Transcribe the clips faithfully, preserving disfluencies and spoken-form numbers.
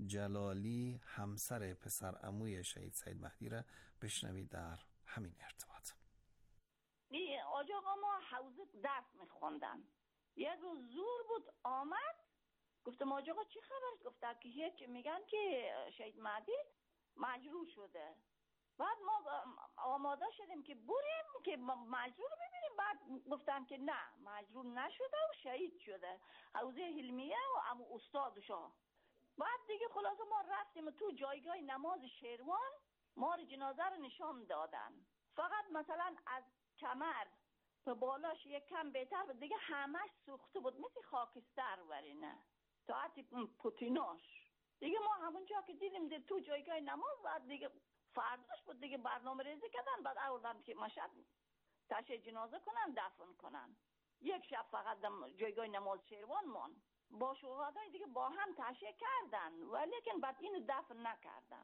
جلالی همسر پسر عموی شهید سید مهدی را بشنوید در همین ارتباط. آج آقا ما حوزه درس میخوندن، یک روز زور بود آمد، گفتم آج آقا چی خبرست؟ گفته که هیچ، میگن که شهید مهدی مجروح شده. بعد ما آماده شدیم که بریم که مجروح رو ببینیم. بعد گفتن که نه، مجروح نشده و شهید شده، حوزه حلمیه و امو استادشا. بعد دیگه خلاصه ما رفتیم تو جایگاه نماز شیروان، ما رو جنازه رو نشان دادن. فقط مثلا از کمر تا بالاش یک کم بهتر بود، دیگه همش سوخته بود مثل خاکستر ورینه تا حتی پوتیناش. دیگه ما همونجا که دیدیم دید تو جایگاه نماز، بعد دیگه فرداش بود دیگه برنامه ریزی کردن. بعد آوردن که مشهد تشییع جنازه کنن، دفن کنن. یک شب فقط جایگاه نماز شیروان مون با شهدای دیگه با هم تشییع کردن، ولیکن بعد اینو دفن نکردن.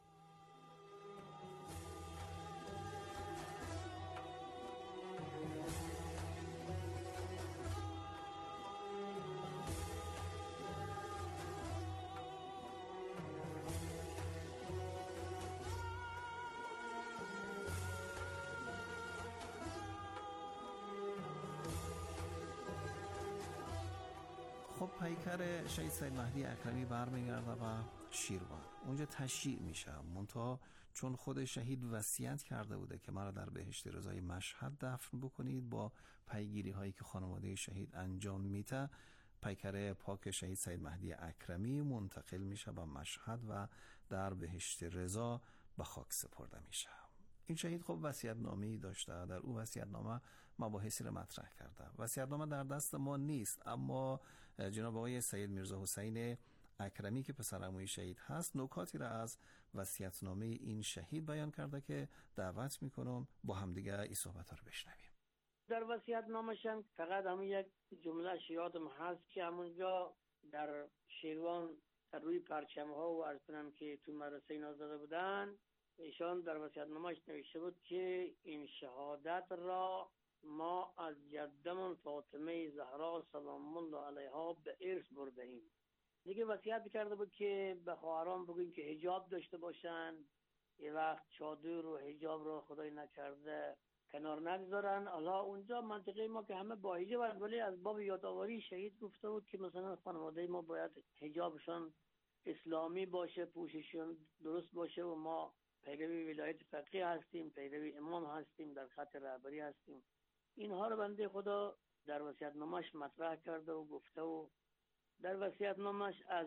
خب پیکر شهید سید مهدی اکرمی برمیگرده و شیروان، اونجا تشییع میشه. منتها چون خود شهید وصیت کرده بوده که مرا در بهشت رضای مشهد دفن بکنید، با پیگیری هایی که خانواده شهید انجام میده، پیکر پاک شهید سید مهدی اکرمی منتقل میشه به مشهد و در بهشت رضا به خاک سپرده میشه. این شهید خب وصیت‌نامه‌ای داشته، در او وصیت‌نامه مباحثی را مطرح کرده. وصیت‌نامه در دست ما نیست، اما جناب آقای سید میرزا حسین اکرمی که پسر عموی شهید هست نکاتی را از وصیت‌نامه این شهید بیان کرده که دعوت میکنم با همدیگه این صحبت‌ها رو بشنویم. در وصیت‌نامه‌ش فقط همون یک جمله یادم هست که همونجا در شیروان روی پرچم‌ها و عرض کنم که تو مدرسه نازده بودن، ایشان در وصیت‌نامه‌اش نوشته بود که این شهادت را ما از جدمون فاطمه زهرا سلام الله علیها به ارث برده‌ایم. دیگه وصیت کرده بود که به خواهران بگوین که حجاب داشته باشن، یه وقت چادر و حجاب رو خدای نکرده کنار نگذارن. حالا اونجا منطقه ما که همه با حجاب، ولی از باب یادآوری شهید گفته بود که مثلا خانواده ما باید حجابشون اسلامی باشه، پوشششون درست باشه و ما پیروی ولایت فقیه هستیم، پیروی امام هستیم، در خط رهبری هستیم. اینها رو بنده خدا در وصیت‌نامه‌اش مطرح کرده و گفته و در وصیت‌نامه‌اش از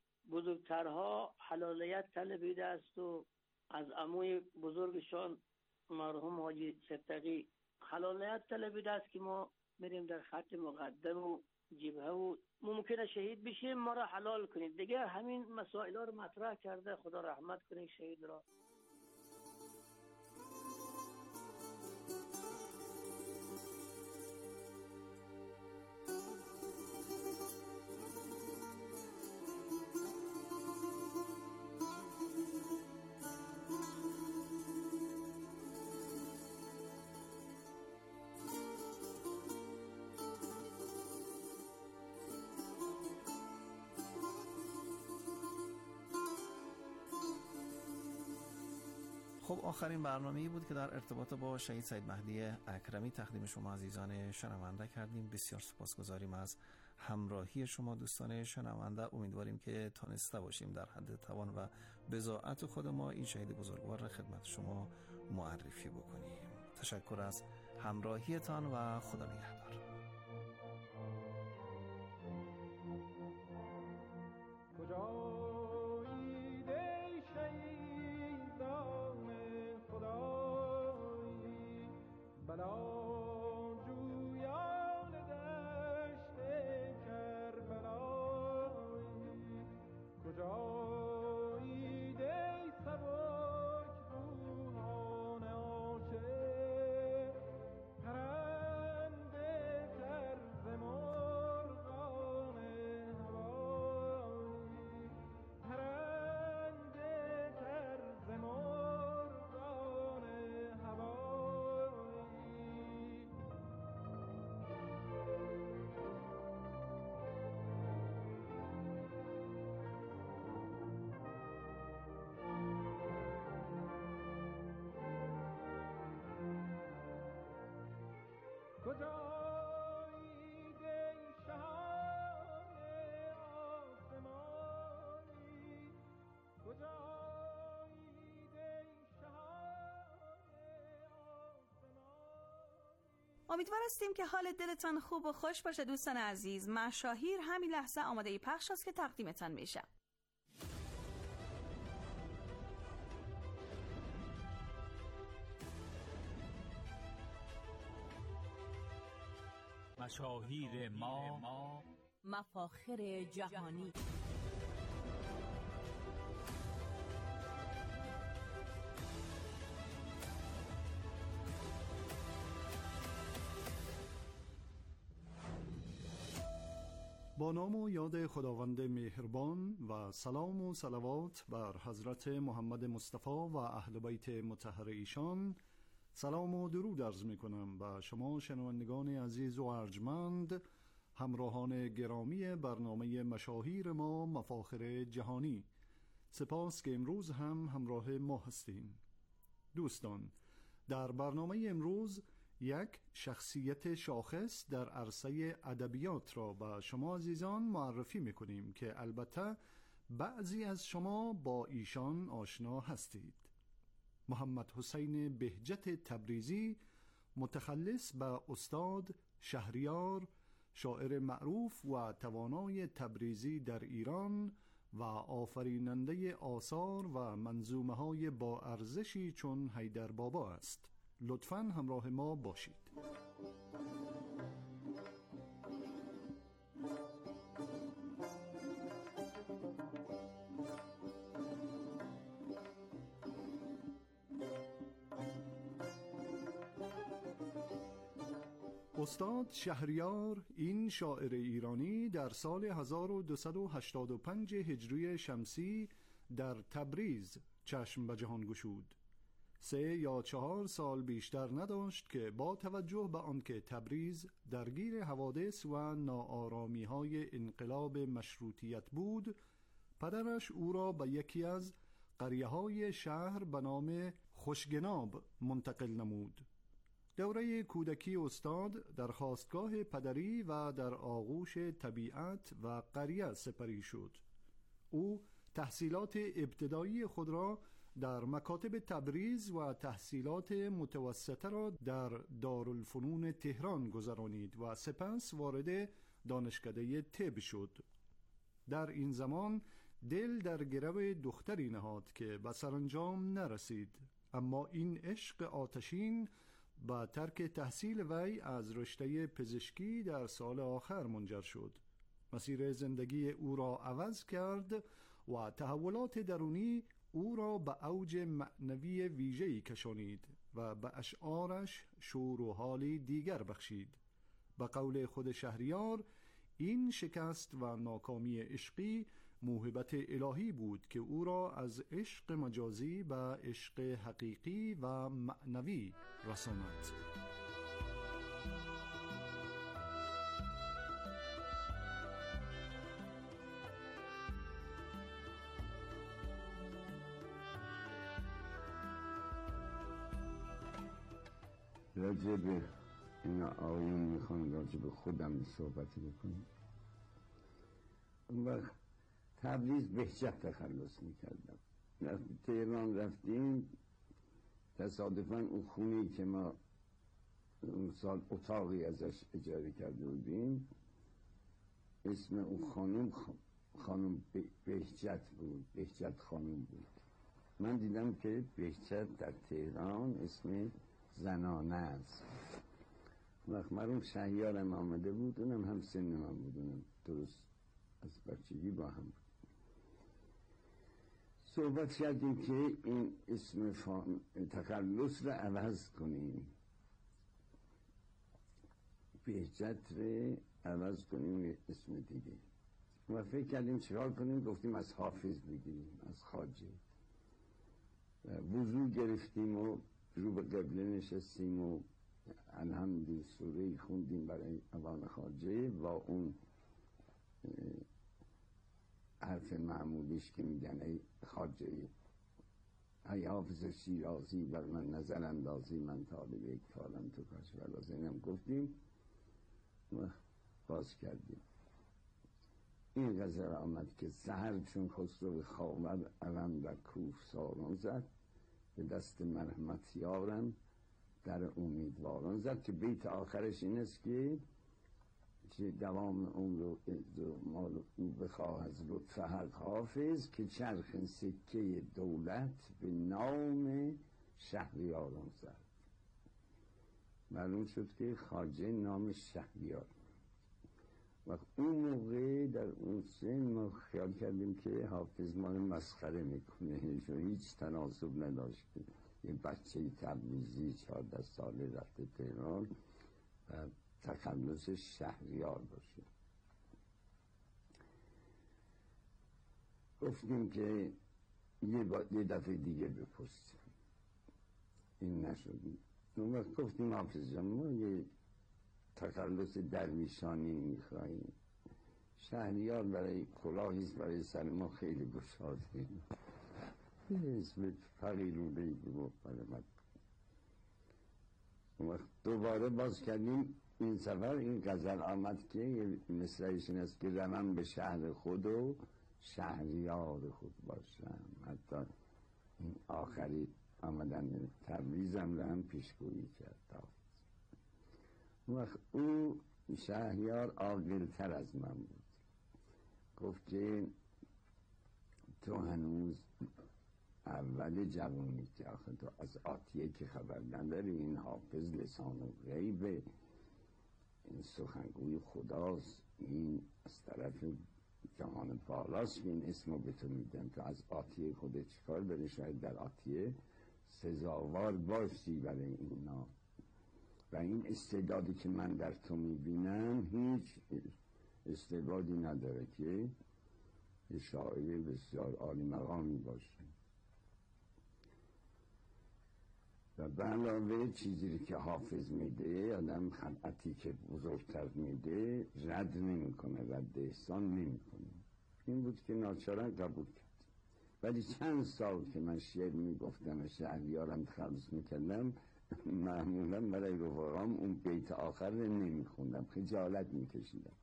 بزرگترها حلالیت طلبیده است و از عموی بزرگشان مرحوم حاجی صدقی حلالیت طلبیده است که ما میریم در خط مقدم و جبهه و ممکنه شهید بشیم، ما را حلال کنید. دیگه همین مسائل رو مطرح کرده. خدا رحمت کنه شهید را. خب آخرین برنامه‌ای بود که در ارتباط با شهید سید مهدی اکرمی تقدیم شما عزیزان شنونده کردیم. بسیار سپاسگزاریم از همراهی شما دوستان شنونده. امیدواریم که تانسته باشیم در حد توان و بضاعت خود ما این شهید بزرگوار را خدمت شما معرفی بکنیم. تشکر از همراهیتان و خدا نگهدار. بلا جویان دشت کربلایی، کجایی دی سبک روحان عاشق، پرنده طرز مرغان هوایی، پرنده طرز مرغان هوایی. کجایید ای شهان آسمانی کجایید ای شهان آسمانی. امیدوار هستیم که حال دلتان خوب و خوش باشه دوستان عزیز. مشاهیر همین لحظه آماده پخش است که تقدیمتان میشه. مشاهیر ما، مفاخر جهانی. با نام و یاد خداوند مهربان و سلام و صلوات بر حضرت محمد مصطفی و اهل بیت مطهر ایشان، سلام و درود عرض می کنم به شما شنوندگان عزیز و ارجمند، همراهان گرامی برنامه مشاهیر ما مفاخر جهانی. سپاس که امروز هم همراه ما هستین. دوستان، در برنامه امروز یک شخصیت شاخص در عرصه ادبیات را به شما عزیزان معرفی میکنیم که البته بعضی از شما با ایشان آشنا هستید. محمد حسین بهجت تبریزی، متخلص به استاد شهریار، شاعر معروف و توانای تبریزی در ایران و آفریننده آثار و منظومه های با ارزشی چون حیدر بابا است. لطفاً همراه ما باشید. استاد شهریار، این شاعر ایرانی، در سال هزار و دویست و هشتاد و پنج هجری شمسی در تبریز چشم به جهان گشود. سه یا چهار سال بیشتر نداشت که با توجه به آنکه تبریز درگیر حوادث و ناآرامی های انقلاب مشروطیت بود، پدرش او را به یکی از قریه های شهر به نام خوشگناب منتقل نمود. دوره کودکی استاد در خاستگاه پدری و در آغوش طبیعت و قریه سپری شد. او تحصیلات ابتدایی خود را در مکاتب تبریز و تحصیلات متوسطه را در دارالفنون تهران گذرانید و سپس وارد دانشکده طب شد. در این زمان دل در گرو دختری نهاد که به سرانجام نرسید، اما این عشق آتشین با ترک تحصیل وی از رشته پزشکی در سال آخر منجر شد. مسیر زندگی او را عوض کرد و تحولات درونی او را به اوج معنوی ویژه‌ای کشانید و به اشعارش شور و حالی دیگر بخشید. به قول خود شهریار، این شکست و ناکامی عشقی موهبت الهی بود که او را از عشق مجازی به عشق حقیقی و معنوی رساند. راجع به این آیون میخوام راجع به خودم صحبتی بکنم. اون وقت تبریز بهجت تخلص میکردم. وقتی تهران رفتیم تصادفاً اون خونه‌ای که ما اون سال اتاقی ازش اجاره کرده بودیم، اسم اون خانم خانم بهجت بود، بهجت خانم بود. من دیدم که بهجت در تهران اسم زنانه است. وقت مرحوم شهریارم آمده بود، اونم هم سن من بود، اونم درست از بچگی با هم بود. صحبت کردیم که این اسم فان... تخلص رو عوض کنیم، بهجت رو عوض کنیم اسم دیگه. و فکر کردیم چیکار کنیم، گفتیم از حافظ بگیریم، از خواجه. وضو گرفتیم و رو به قبله نشستیم و الحمد سوره خوندیم برای اوان خواجه و اون حرف معمولیش که میگن ای خواجه ای حافظ شیرازی بر من نظر اندازی، من طالب یک کارم تو کاش وراز. اینم گفتیم و باز کردیم. این غزل آمد که سحر چون خسرو خاور علم در کوه ساران زد، به دست مرحمت یارم در امیدواران زد. که بیت آخرش این است که که دوام عمر و مال او بخواه از لطف حق حافظ، که چرخ سکه دولت به نام شهریاران زد. معلوم شد که خواجه نام شهریار. و اون موقع در اون سن ما خیال کردیم که حافظ ما رو مسخره میکنه، چون هیچ تناسب نداشت که یه بچه تبریزی چهارده ساله رفته تهران و تخلص شهریار باشه. گفتیم که یه, با... یه دفعه دیگه بپرسیم، این نشدیم. اون وقت گفتیم حافظ جان ما یه تخلص درویشانی میخواییم، شهریار برای کلاهیست برای سر ما خیلی گشاده، یه اسم فقیرون بیگی گفت برای من. اون وقت دوباره باز کردیم. این سفر این غزل آمد که یه مصرعیشون است که رمم به شهر خود و شهریار خود باشم. حتی این آخری آمدن تبریزم رو هم پیشگویی کرد. اون وقت او شهریار عاقل‌تر از من بود، گفت که تو هنوز اول جوانی که آخه تو از آتیه که خبر نداری، این حافظ لسان و غیبه، این سخنگوی خداست، این از طرف جهان بالاست که این اسمو به تو میدن، تو از آتیه خودت چیکار داری؟ شاید در آتیه سزاوار باشی برای این نام. و این استعدادی که من در تو میبینم هیچ استعدادی نداره که شاعر بسیار عالی مقامی باشه. و به علاوه چیزی که حافظ میده، آدم خلعتی که بزرگتر میده رد نمیکنه، رد احسان نمیکنه. این بود که ناچارن قبول کرد. ولی چند سال که من شعر میگفتم و شهریارم تخلص میکردم، معمولا برای رفقام اون بیت آخر رو نمیخوندم، خجالت میکشیدم.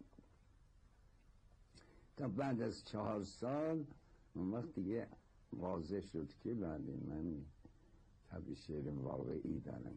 تا بعد از چهار سال اون وقت دیگه واضح شد که بله من طبع شعر واقعی دارم.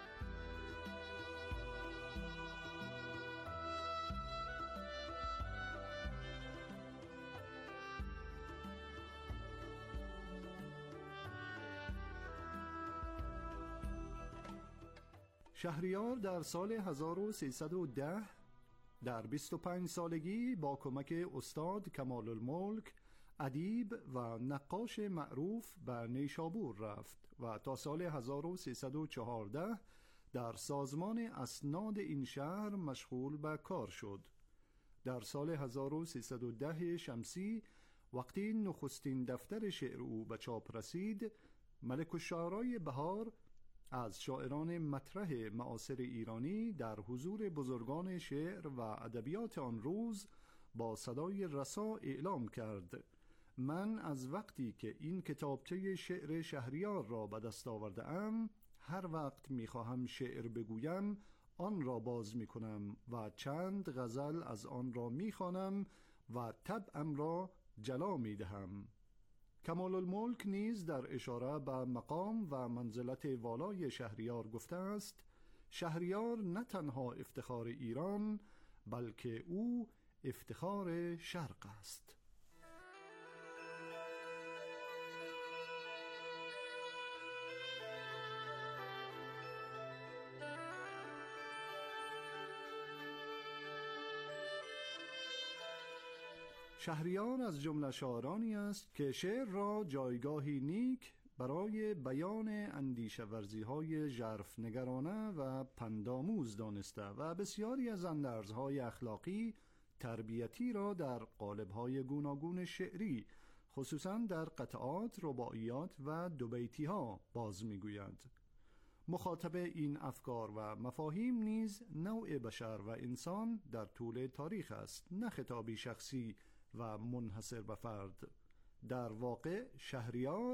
شهریار در سال هزار و سیصد و ده در بیست و پنج سالگی با کمک استاد کمال الملک ادیب و نقاش معروف به نیشابور رفت و تا سال هزار و سیصد و چهارده در سازمان اسناد این شهر مشغول به کار شد. در سال هزار و سیصد و ده شمسی وقتی نخستین دفتر شعر او به چاپ رسید، ملک الشعرای بهار از شاعران مطرح معاصر ایرانی در حضور بزرگان شعر و ادبیات آن روز با صدای رسا اعلام کرد: من از وقتی که این کتابچه شعر شهریار را به دست آورده ام، هر وقت میخواهم شعر بگویم آن را باز میکنم و چند غزل از آن را میخوانم و طبعم را جلا میدهم. کمال الملک نیز در اشاره به مقام و منزلت والای شهریار گفته است: شهریار نه تنها افتخار ایران بلکه او افتخار شرق است. شهریار از جمله شاعرانی است که شعر را جایگاهی نیک برای بیان اندیشه ورزی های ژرف نگرانه و پندآموز دانسته و بسیاری از اندرزهای اخلاقی تربیتی را در قالب‌های گوناگون شعری، خصوصا در قطعات، رباعیات و دوبیتی ها باز میگوید. مخاطب این افکار و مفاهیم نیز نوع بشر و انسان در طول تاریخ است، نه خطابی شخصی و منحصر به فرد. در واقع شهریار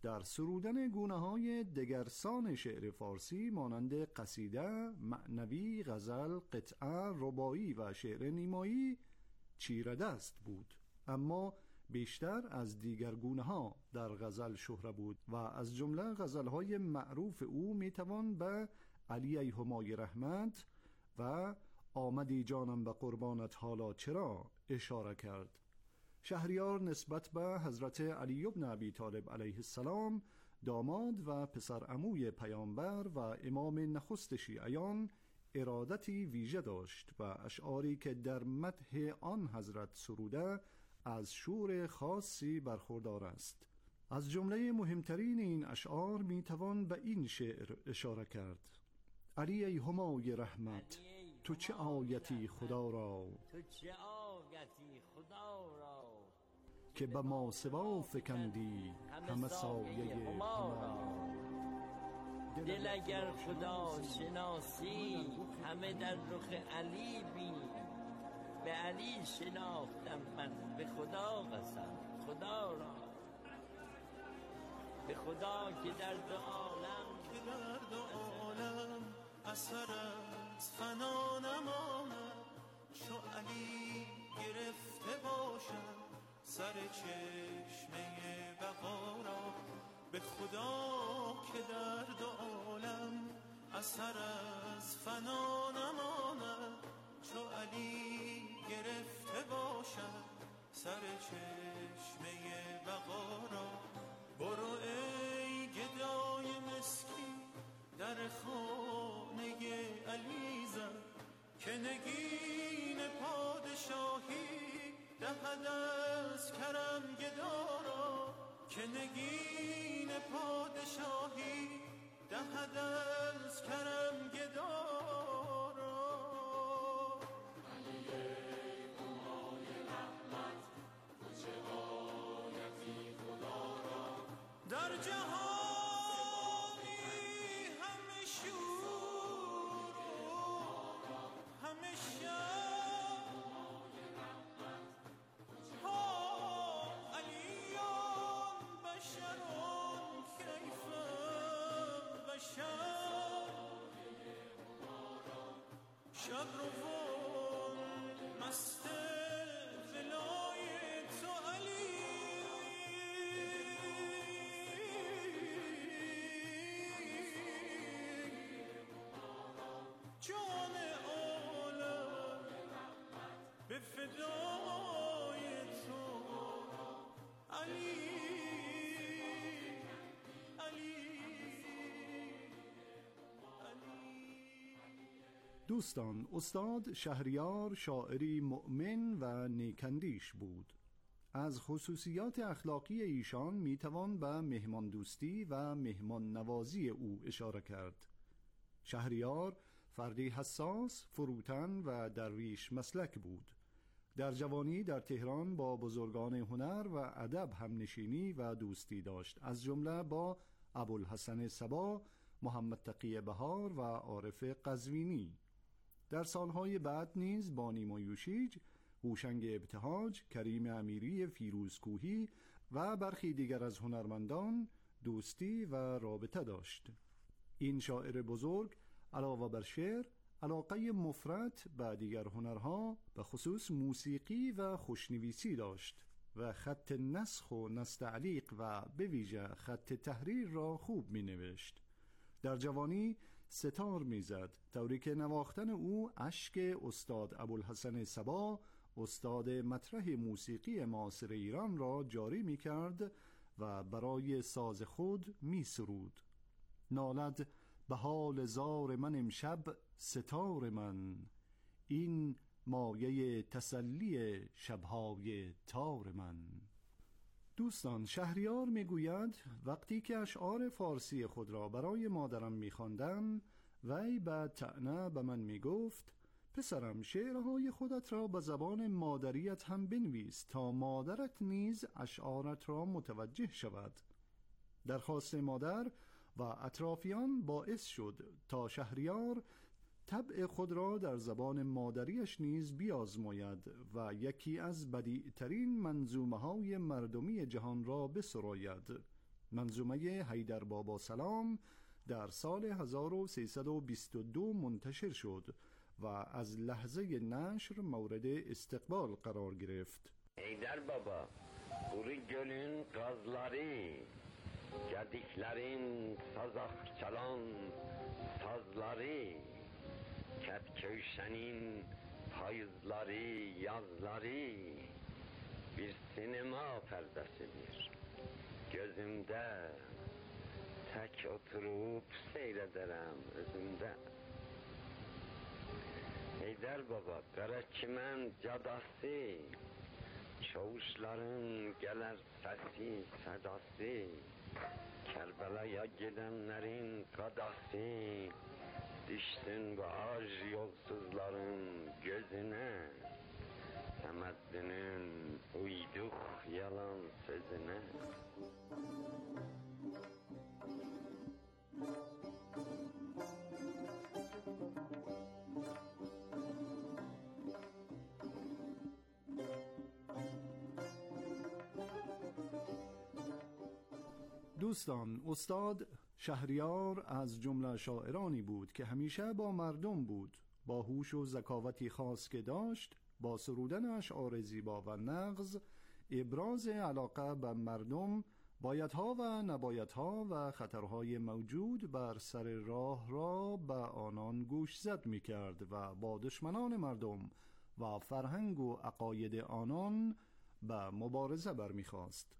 در سرودن گونه‌های دگرسان شعر فارسی مانند قصیده، معنوی، غزل، قطعه، رباعی و شعر نیمایی چیردست بود، اما بیشتر از دیگر گونه‌ها در غزل شهره بود و از جمله غزل‌های معروف او میتوان به علی ای همای رحمت و آمدی جانم به قربانت حالا چرا اشاره کرد. شهریار نسبت به حضرت علی بن ابی طالب علیه السلام داماد و پسر عموی پیامبر و امام نخست شیعیان ارادتی ویژه داشت و اشعاری که در مدح آن حضرت سروده از شور خاصی برخوردار است. از جمله مهمترین این اشعار میتوان به این شعر اشاره کرد: علی ای همای رحمت تو چه آیتی خدا را، تو چه آیتی خدا را که به ما سوا فکندی همه سایه همای. دل اگر خدا شناسی همه در رخ علی بین، به علی شناختم من به خدا قسم خدا را، به خدا که در دو عالم که در دو عالم اثر از فنا نماند، چو علی گرفته باشم سر چشمه بقا را، به خدا که در دو عالم اثر از فنا نماند، چو علی گرفته باشم سر چشمه بقا را. برو ای گدای مسکین در خانه علی زن، که نگین پادشاهی دهد از کرم گدارا، که نگین پادشاهی دهد از کرم گدارا. علی همای رحمت تو چه آیتی خدا را، در جهانی همه شور همه شب ها، علیان بشران کیف بشر، شب روان مست ولای تو علی، جان عالم به فدای تو علی علی علی. دوستان، استاد شهریار شاعری مؤمن و نیکندیش بود. از خصوصیات اخلاقی ایشان میتوان به مهمان دوستی و مهمان نوازی او اشاره کرد. شهریار فردی حساس، فروتن و درویش مسلک بود. در جوانی در تهران با بزرگان هنر و ادب همنشینی و دوستی داشت، از جمله با ابوالحسن صبا، محمد تقی بهار و عارف قزوینی. در سالهای بعد نیز با نیما یوشیج، هوشنگ ابتهاج، کریم امیری فیروزکوهی و برخی دیگر از هنرمندان دوستی و رابطه داشت. این شاعر بزرگ علاوه بر شعر علاقه مفرط به دیگر هنرها به خصوص موسیقی و خوشنویسی داشت و خط نسخ و نستعلیق و به ویژه خط تحریر را خوب می نوشت. در جوانی ستار می زد، طوری که نواختن او اشک استاد ابوالحسن صبا، استاد مطرح موسیقی معاصر ایران را جاری می کرد و برای ساز خود می سرود: نالد به حال زار من امشب ستار من، این مایه تسلی شبهای تار من. دوستان، شهریار میگوید وقتی که اشعار فارسی خود را برای مادرم میخواندم، وی به طعنه به من میگفت: پسرم، شعرهای خودت را به زبان مادریت هم بنویس تا مادرت نیز اشعارت را متوجه شود. درخواست مادر و اطرافیان باعث شد تا شهریار طبع خود را در زبان مادریش نیز بیازماید و یکی از بدیعترین منظومه های مردمی جهان را بسراید. منظومه حیدر بابا سلام در سال هزار و سیصد و بیست و دو منتشر شد و از لحظه نشر مورد استقبال قرار گرفت. حیدر بابا بوری گölün gazları, gediklerin sazakçalan sazları, Ketköşe'nin payızları, yazları bir sinema perdesidir. Gözümde tek oturup seyrederim özümde. Heydər baba, Qaraçimən cadası, çavuşların gələr səsi, sədası, Kərbəlaya gedənlərin qadası, düşsün bu ac yolsuzların gözünə, Səməddinin uyduq yalan sözünə. دوستان، استاد شهریار از جمله شاعرانی بود که همیشه با مردم بود. با هوش و ذکاوتی خاص که داشت، با سرودن اشعار زیبا و نغز ابراز علاقه به مردم، بایدها و نبایدها و خطرهای موجود بر سر راه را به آنان گوشزد می کرد و با دشمنان مردم و فرهنگ و عقاید آنان به مبارزه برمیخواست.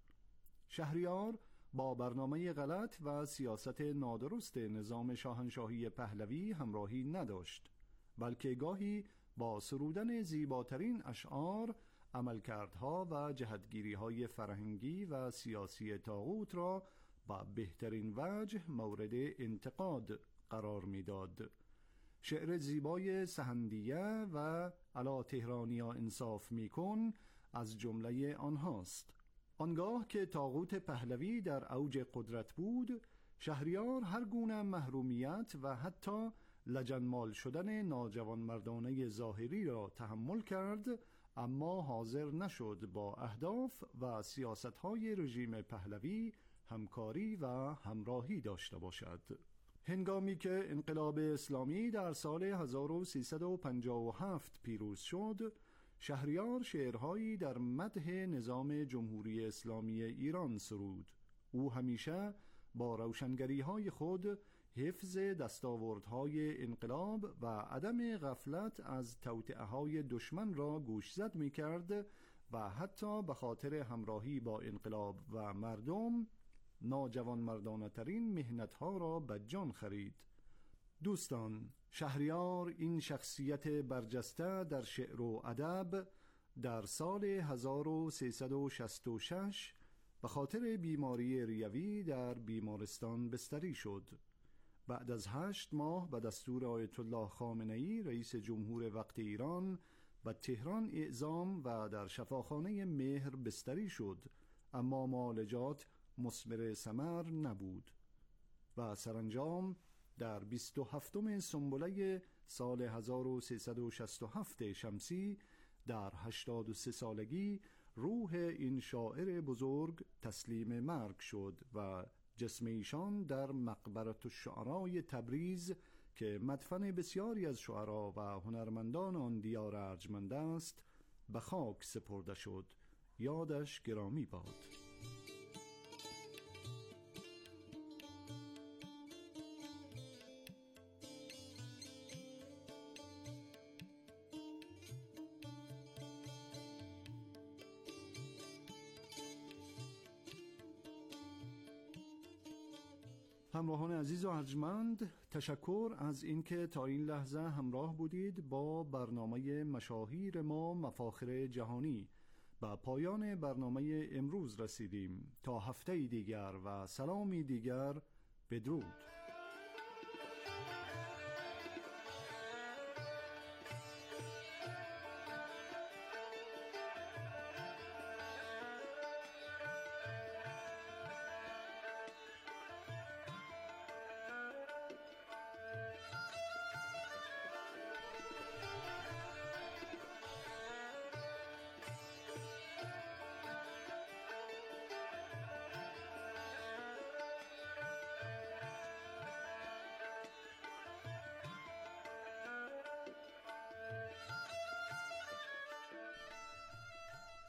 شهریار با برنامه غلط و سیاست نادرست نظام شاهنشاهی پهلوی همراهی نداشت، بلکه گاهی با سرودن زیباترین اشعار عملکردها و جهتگیری‌های فرهنگی و سیاسی طاغوت را با بهترین وجه مورد انتقاد قرار می‌داد. شعر زیبای سحندیه و علا تهرانیا انصاف میکن از جمله آنهاست. آنگاه که طاغوت پهلوی در اوج قدرت بود، شهریار هر گونه محرومیت و حتی لجنمال شدن ناجوان مردانه ظاهری را تحمل کرد، اما حاضر نشد با اهداف و سیاست‌های رژیم پهلوی همکاری و همراهی داشته باشد. هنگامی که انقلاب اسلامی در سال هزار و سیصد و پنجاه و هفت پیروز شد، شهریار شعرهایی در مدح نظام جمهوری اسلامی ایران سرود. او همیشه با روشنگری‌های خود حفظ دستاوردهای انقلاب و عدم غفلت از توطئه‌های دشمن را گوشزد می‌کرد و حتی به خاطر همراهی با انقلاب و مردم ناجوانمردانه‌ترین محنت‌ها را به جان خرید. دوستان، شهریار این شخصیت برجسته در شعر و ادب در سال هزار و سیصد و شصت و شش به خاطر بیماری ریوی در بیمارستان بستری شد. بعد از هشت ماه به دستور آیت الله خامنه‌ای رئیس جمهور وقت ایران به تهران اعزام و در شفاخانه مهر بستری شد، اما معالجات مثمر ثمر نبود و سرانجام در بیست و هفتم سنبله سال هزار و سیصد و شصت و هفت شمسی در هشتاد و سه سالگی روح این شاعر بزرگ تسلیم مرگ شد و جسم ایشان در مقبرة الشعراء تبریز که مدفن بسیاری از شعرا و هنرمندان آن دیار ارجمند است به خاک سپرده شد. یادش گرامی باد. همراهان عزیز و ارجمند، تشکر از اینکه تا این لحظه همراه بودید با برنامه مشاهیر ما مفاخر جهانی. به پایان برنامه امروز رسیدیم. تا هفته دیگر و سلامی دیگر، بدرود.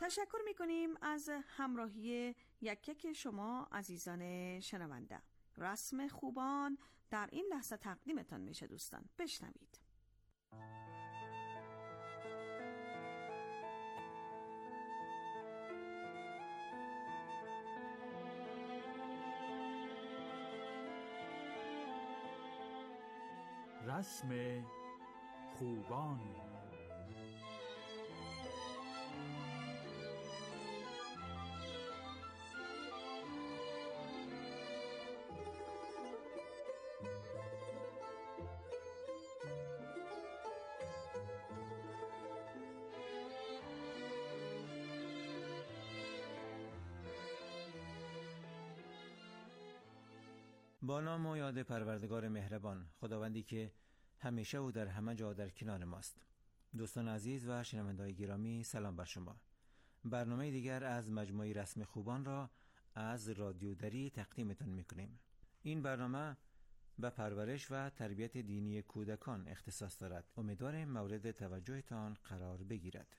تشکر میکنیم از همراهی یک یک شما عزیزان شنونده. رسم خوبان در این لحظه تقدیمتان میشه دوستان. بشنوید. رسم خوبان. با نام و یاد پروردگار مهربان، خداوندی که همیشه و در همه جا در کنار ماست. دوستان عزیز و شنونده‌های گرامی، سلام بر شما. برنامه دیگر از مجموعه رسم خوبان را از رادیو دری تقدیمتان می‌کنیم. این برنامه به پرورش و تربیت دینی کودکان اختصاص دارد. امیدواریم مورد توجهتان قرار بگیرد.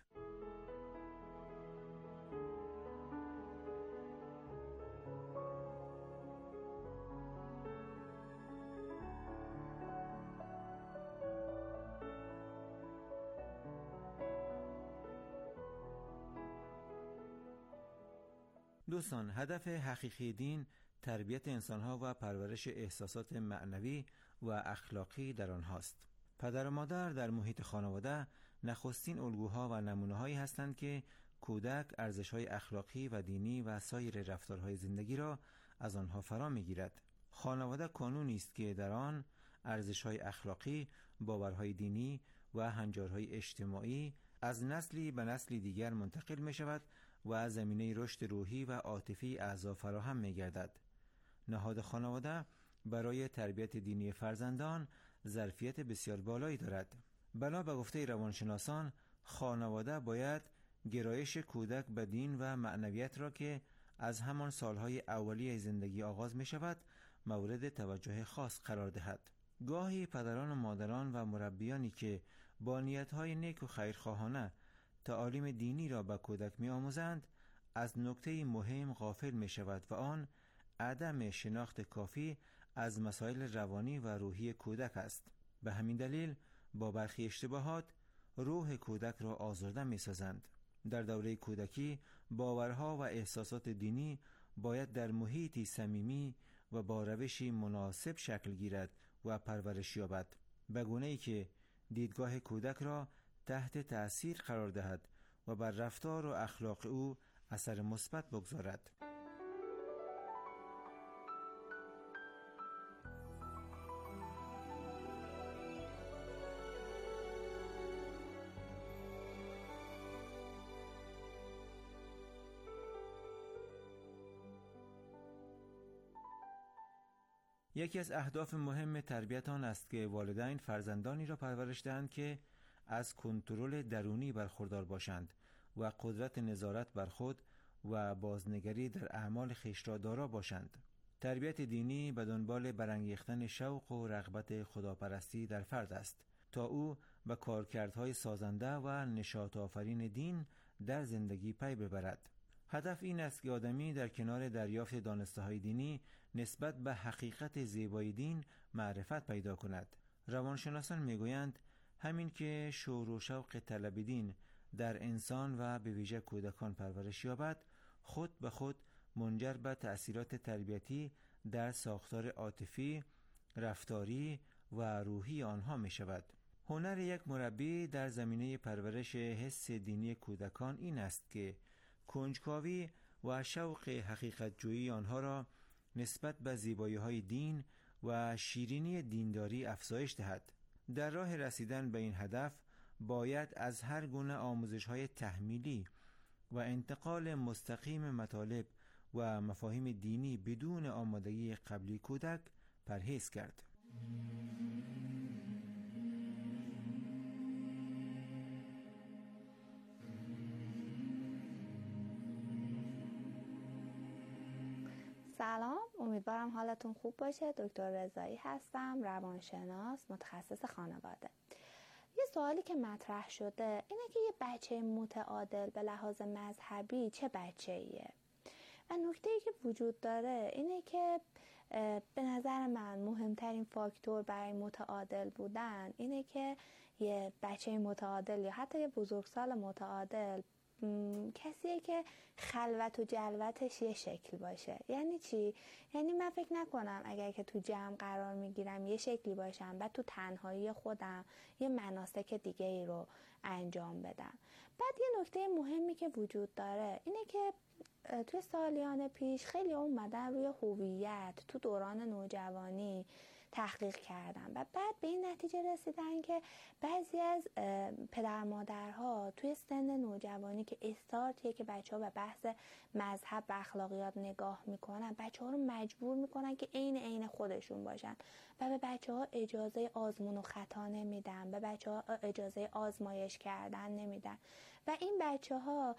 دوستان، هدف حقیقی دین تربیت انسانها و پرورش احساسات معنوی و اخلاقی در آنهاست. پدر و مادر در محیط خانواده نخستین الگوها و نمونه‌هایی هستند که کودک ارزش‌های اخلاقی و دینی و سایر رفتارهای زندگی را از آنها فرا می‌گیرد. خانواده کانونی است که در آن ارزش‌های اخلاقی، باورهای دینی و هنجارهای اجتماعی از نسلی به نسلی دیگر منتقل می‌شود و زمینه رشد روحی و عاطفی اعضا فراهم می‌گردد. نهاد خانواده برای تربیت دینی فرزندان ظرفیت بسیار بالایی دارد. بنا به گفته روانشناسان، خانواده باید گرایش کودک به دین و معنویت را که از همان سالهای اولیه زندگی آغاز می‌شود مورد توجه خاص قرار دهد. گاهی پدران و مادران و مربیانی که با نیت‌های نیک و خیرخواهانه تعالیم دینی را به کودک می‌آموزند از نکته مهم غافل می‌شود و آن عدم شناخت کافی از مسائل روانی و روحی کودک است. به همین دلیل با برخی اشتباهات روح کودک را آزرده می‌سازند. در دوره کودکی باورها و احساسات دینی باید در محیطی صمیمی و با روشی مناسب شکل گیرد و پرورش یابد، به گونه‌ای که دیدگاه کودک را تحت تأثیر قرار دهد و بر رفتار و اخلاق او اثر مثبت بگذارد. یکی از اهداف مهم تربیت آن است که والدین فرزندانی را پرورش دهند که از کنترل درونی برخوردار باشند و قدرت نظارت بر خود و بازنگری در اعمال خویش را دارا باشند. تربیت دینی به دنبال برانگیختن شوق و رغبت خداپرستی در فرد است تا او به کارکردهای سازنده و نشاط آفرین دین در زندگی پی ببرد. هدف این است که آدمی در کنار دریافت دانسته‌های دینی نسبت به حقیقت زیبای دین معرفت پیدا کند. روانشناسان میگویند همین که شور و شوق طلب دین در انسان و به ویژه کودکان پرورش یابد، خود به خود منجر به تأثیرات تربیتی در ساختار عاطفی، رفتاری و روحی آنها می شود. هنر یک مربی در زمینه پرورش حس دینی کودکان این است که کنجکاوی و شوق حقیقت جویی آنها را نسبت به زیبایی‌های دین و شیرینی دینداری افزایش دهد. در راه رسیدن به این هدف باید از هر گونه آموزش‌های تحمیلی و انتقال مستقیم مطالب و مفاهیم دینی بدون آمادگی قبلی کودک پرهیز کرد. سلام، امیدوارم حالتون خوب باشه. دکتر رضایی هستم، روانشناس، متخصص خانواده. یه سوالی که مطرح شده اینه که یه بچه متعادل به لحاظ مذهبی چه بچه‌ایه؟ و نکته‌ای که وجود داره اینه که به نظر من مهمترین فاکتور برای متعادل بودن اینه که یه بچه متعادل یا حتی یه بزرگسال متعادل کسیه که خلوت و جلوتش یه شکل باشه. یعنی چی؟ یعنی من فکر نکنم اگر که تو جمع قرار میگیرم یه شکلی باشم و تو تنهایی خودم یه مناسک دیگه ای رو انجام بدم. بعد یه نکته مهمی که وجود داره اینه که توی سالیان پیش خیلی اومدن روی هویت تو دوران نوجوانی تحقیق کردن و بعد به این نتیجه رسیدن که بعضی از پدر مادرها توی سن نوجوانی که استارتیه که بچه ها به بحث مذهب و اخلاقیات نگاه میکنن، بچه ها رو مجبور میکنن که عین عین خودشون باشن و به بچه ها اجازه آزمون و خطا نمیدن، به بچه ها اجازه آزمایش کردن نمیدن و این بچه ها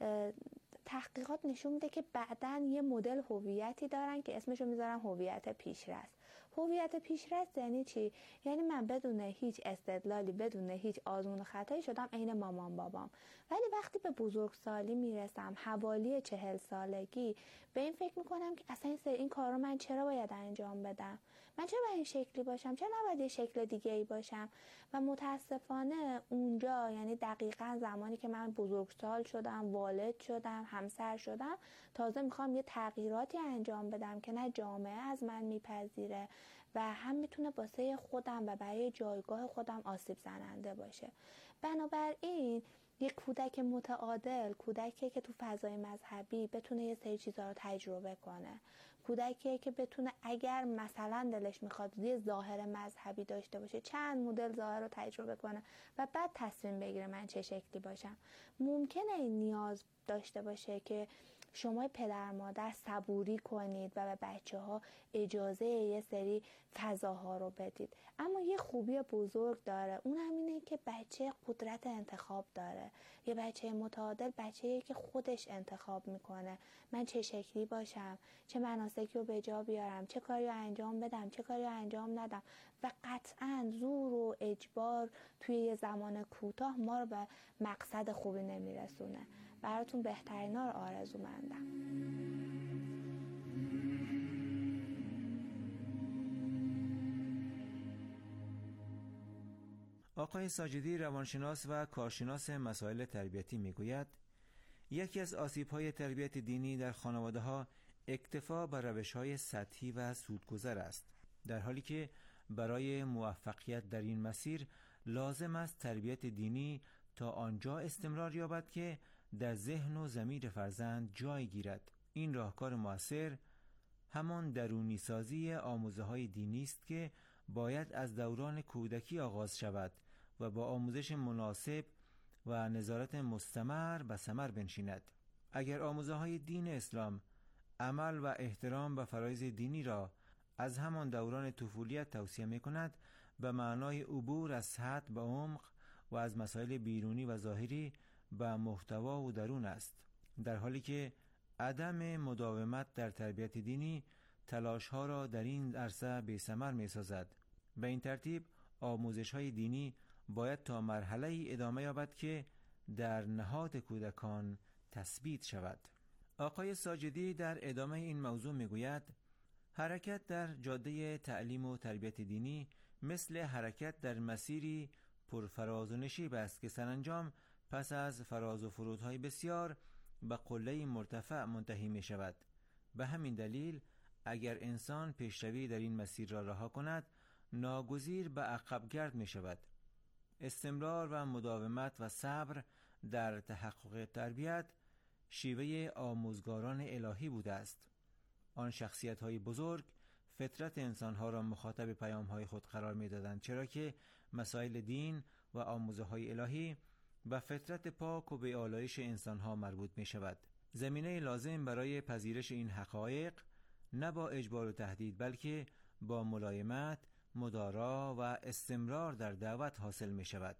تحقیقات نشون میده که بعداً یه مدل هویتی دارن که اسمشو میذارن هویت پیشرس. هویت پیشرس یعنی چی؟ یعنی من بدون هیچ استدلالی، بدون هیچ آزمون و خطایی شدم عین مامان بابام، ولی وقتی به بزرگسالی میرسم، حوالی چهل سالگی، به این فکر میکنم که اصلا این کار رو من چرا باید انجام بدم؟ من چرا باید این شکلی باشم؟ چرا نباید یه شکل دیگه ای باشم؟ و متاسفانه اونجا، یعنی دقیقاً زمانی که من بزرگسال شدم، والد شدم، همسر شدم، تازه میخوام یه تغییراتی انجام بدم که نه جامعه از من میپذیره و هم میتونه واسه خودم و برای جایگاه خودم آسیب زننده باشه. بنابراین یک کودک متعادل کودکیه که تو فضای مذهبی بتونه یه سری چیزا رو تجربه کنه، کودکیه که بتونه اگر مثلا دلش میخواد یه ظاهر مذهبی داشته باشه، چند مدل ظاهر رو تجربه کنه و بعد تصمیم بگیره من چه شکلی باشم. ممکنه این نیاز داشته باشه که شما پدر مادر صبوری کنید و به بچه ها اجازه یه سری فضاها رو بدید، اما یه خوبی بزرگ داره، اون هم اینه که بچه قدرت انتخاب داره. یه بچه متعادل بچه‌ایه که خودش انتخاب میکنه من چه شکلی باشم، چه مناسکی رو به جا بیارم، چه کاری رو انجام بدم، چه کاری رو انجام ندم و قطعاً زور و اجبار توی یه زمان کوتاه ما رو به مقصد خوبی نمیرسونه. براتون بهترینا رو آرزومندم. آقای ساجدی روانشناس و کارشناس مسائل تربیتی میگوید یکی از آسیب‌های تربیت دینی در خانواده‌ها اکتفا بر روش‌های سطحی و سودگذر است، در حالی که برای موفقیت در این مسیر لازم است تربیت دینی تا آنجا استمرار یابد که در ذهن و ضمیر فرزند جای گیرد. این راهکار مؤثر همان درونی سازی آموزه‌های دینی است که باید از دوران کودکی آغاز شود و با آموزش مناسب و نظارت مستمر به ثمر بنشیند. اگر آموزه‌های دین اسلام عمل و احترام به فرایض دینی را از همان دوران طفولیت توصیه می‌کند، به معنای عبور از سطح به عمق و از مسائل بیرونی و ظاهری به محتوا و درون است، در حالی که عدم مداومت در تربیت دینی تلاش‌ها را در این عرصه بی‌ثمر می‌سازد. به این ترتیب آموزش‌های دینی باید تا مرحله‌ای ادامه یابد که در نهاد کودکان تثبیت شود. آقای ساجدی در ادامه این موضوع میگوید حرکت در جاده تعلیم و تربیت دینی مثل حرکت در مسیری پرفراز و نشیب است که سرانجام پس از فراز و فرودهای بسیار به قله مرتفع منتهی می شود. به همین دلیل اگر انسان پیشروی در این مسیر را رها کند، ناگزیر به عقب گرد می شود. استمرار و مداومت و صبر در تحقق تربیت شیوه آموزگاران الهی بوده است. آن شخصیت‌های بزرگ فطرت انسان‌ها را مخاطب پیام‌های خود قرار می‌دادند، چرا که مسائل دین و آموزه‌های الهی به فطرت پاک و به آلایش انسان‌ها مربوط می‌شود. زمینه لازم برای پذیرش این حقایق نه با اجبار و تهدید، بلکه با ملایمت، مدارا و استمرار در دعوت حاصل می‌شود.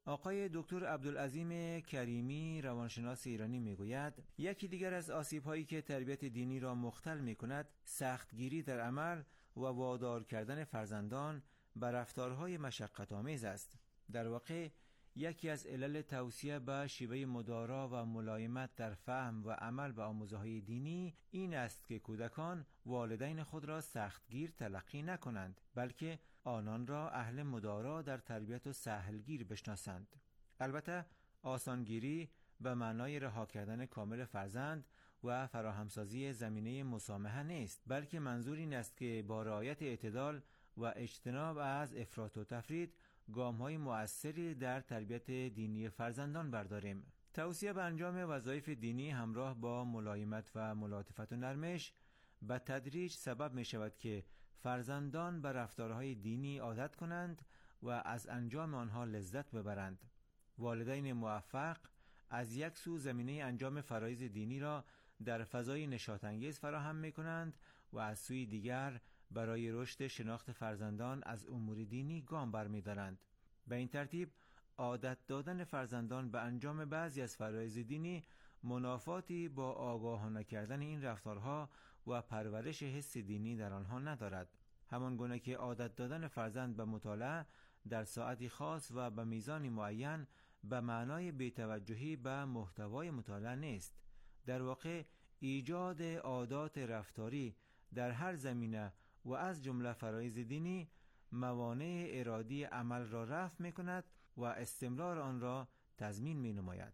آقای دکتر عبدالعظیم کریمی روانشناس ایرانی میگوید یکی دیگر از آسیب‌هایی که تربیت دینی را مختل می‌کند سختگیری در عمل و وادار کردن فرزندان به رفتارهای مشقت‌آمیز است. در واقع یکی از علل توصیه به شیوه مدارا و ملایمت در فهم و عمل به آموزه‌های دینی این است که کودکان والدین خود را سختگیر تلقی نکنند، بلکه آنان را اهل مدارا در تربیت و سهلگیر بشناسند. البته آسانگیری به معنای رها کردن کامل فرزند و فراهمسازی زمینه مسامحه نیست، بلکه منظور این است که با رعایت اعتدال و اجتناب از افراط و تفرید گام‌های مؤثری در تربیت دینی فرزندان برداریم. توصیه به انجام وظایف دینی همراه با ملایمت و ملاطفت و نرمش به تدریج سبب می شود که فرزندان به رفتارهای دینی عادت کنند و از انجام آنها لذت ببرند. والدین موفق از یک سو زمینه انجام فرایض دینی را در فضای نشاط‌انگیز فراهم می کنند و از سوی دیگر برای رشد شناخت فرزندان از امور دینی گام برمی‌دارند. به این ترتیب عادت دادن فرزندان به انجام بعضی از فرایض دینی منافاتی با آگاهانه کردن این رفتارها و پرورش حس دینی در آنها ندارد. همان گونه که عادت دادن فرزند به مطالعه در ساعتی خاص و به میزانی معین به معنای بی‌توجهی به محتوای مطالعه نیست. در واقع ایجاد عادات رفتاری در هر زمینه و از جمله فرایض دینی موانع ارادی عمل را رفع می کند و استمرار آن را تضمین می نماید.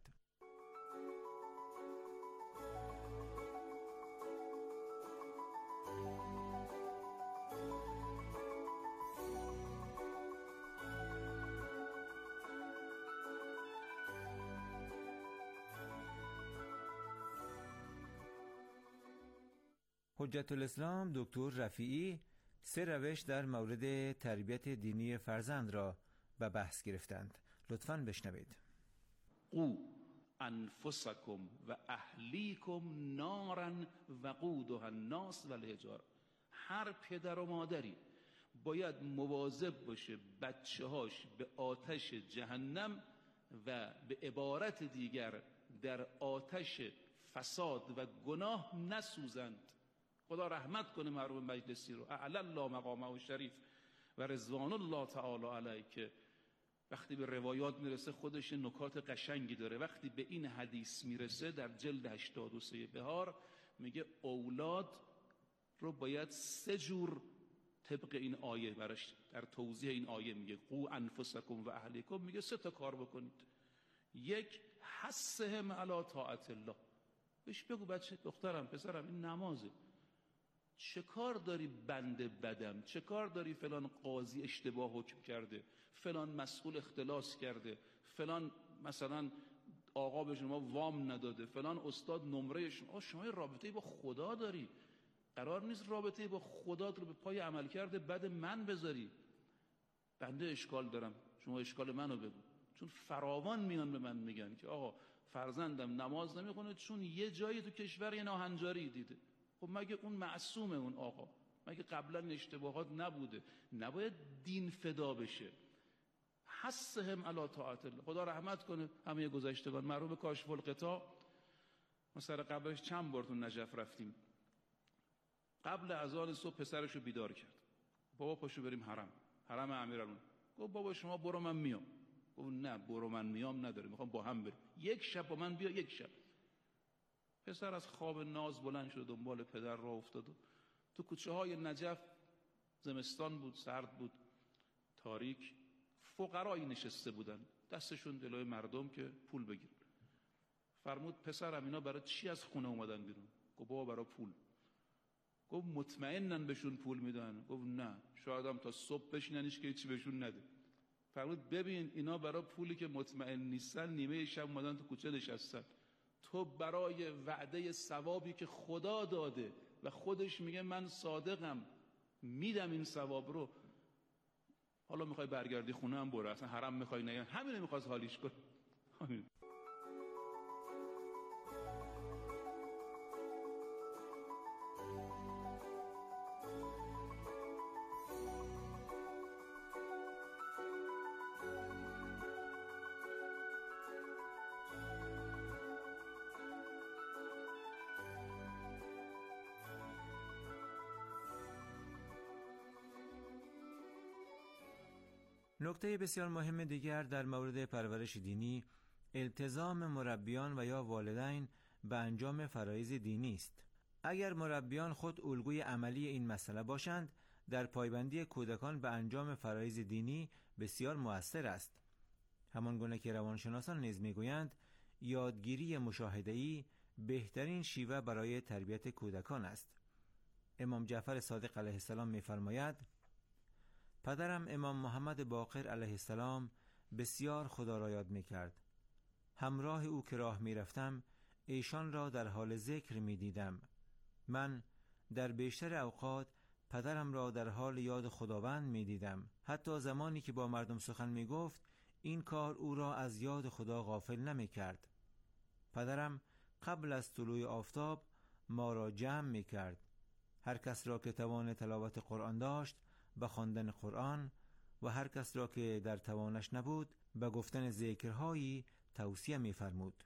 حجت الاسلام دکتر رفیعی سه روش در مورد تربیت دینی فرزند را به بحث گرفتند. لطفاً بشنوید. قو انفسکم و اهلیکم نارا وقودها الناس والحجاره. هر پدر و مادری باید مواظب باشه بچه‌هاش به آتش جهنم و به عبارت دیگر در آتش فساد و گناه نسوزند. خدا رحمت کنه مرحوم مجلسی رو، اعلی الله مقامه و شریف و رضوان الله تعالی علیه، که وقتی به روایات میرسه خودش نکات قشنگی داره. وقتی به این حدیث میرسه در جلد هشتاد و سه بهار میگه اولاد رو باید سه جور طبق این آیه براش در توضیح این آیه میگه قو انفسکم و اهلیکم، میگه سه تا کار بکنید. یک، حثهم علی طاعت الله. بهش بگو بچه دخترم پسرم این نمازه، چه کار داری بند بدم، چه کار داری فلان قاضی اشتباه حکم کرده، فلان مسئول اختلاس کرده، فلان مثلا آقا به شما وام نداده، فلان استاد نمره شما. شما رابطه‌ای با خدا داری، قرار نیست رابطه‌ای با خدا رو به پای عملکرد بد من بذاری. بنده اشکال دارم، شما اشکال منو بگو. چون فراوان میان به من میگن که آقا فرزندم نماز نمیخونه چون یه جایی تو کشور یه ناهنجاری دیده. خب مگه اون معصومه اون آقا؟ مگه قبلا اشتباهات نبوده؟ نباید دین فدا بشه. حثهم علی طاعت الله. خدا رحمت کنه همه گذشتگان. مرحوم کاشف الغطا ما سر قبرش چند بار تو نجف رفتیم. قبل اذان صبح پسرشو بیدار کرد. بابا پاشو بریم حرم، حرم امیرالمومنین. گفت بابا شما برو من میام. گفت نه برو من میام نداره، میخوام با هم بریم. یک شب با من بیا. یک شب. پسر از خواب ناز بلند شد، دنبال پدر راه افتاد و تو کوچه های نجف، زمستان بود، سرد بود، تاریک، فقرایی نشسته بودن دستشون جلوی مردم که پول بگیر. فرمود پسرم اینا برای چی از خونه اومدن بیرون؟ گفت بابا برای پول. گفت مطمئنن بهشون پول میدن؟ گفت نه، شاید هم تا صبح بشیننش که هیچی بهشون نده. فرمود ببین اینا برای پولی که مطمئن نیستن نیمه شب اومدن تو کوچه نشستن. تو برای وعده ثوابی که خدا داده و خودش میگه من صادقم میدم این ثواب رو، حالا میخوای برگردی خونه هم برو، اصلا حرم میخوای نه، همینو میخواست حالیش کن. همین. نکته بسیار مهم دیگر در مورد پرورش دینی التزام مربیان و یا والدین به انجام فرایض دینی است. اگر مربیان خود الگوی عملی این مسئله باشند، در پایبندی کودکان به انجام فرایض دینی بسیار مؤثر است. همان گونه که روانشناسان نیز میگویند یادگیری مشاهده‌ای بهترین شیوه برای تربیت کودکان است. امام جعفر صادق علیه السلام می‌فرماید پدرم امام محمد باقر علیه السلام بسیار خدا را یاد می‌کرد. همراه او که راه می‌رفتم ایشان را در حال ذکر می‌دیدم. من در بیشتر اوقات پدرم را در حال یاد خداوند می‌دیدم. حتی زمانی که با مردم سخن می‌گفت این کار او را از یاد خدا غافل نمی‌کرد. پدرم قبل از طلوع آفتاب ما را جمع می‌کرد. هر کس را که توان تلاوت قرآن داشت به خواندن قرآن و هر کس را که در توانش نبود به گفتن ذکرهایی توصیه می‌فرمود.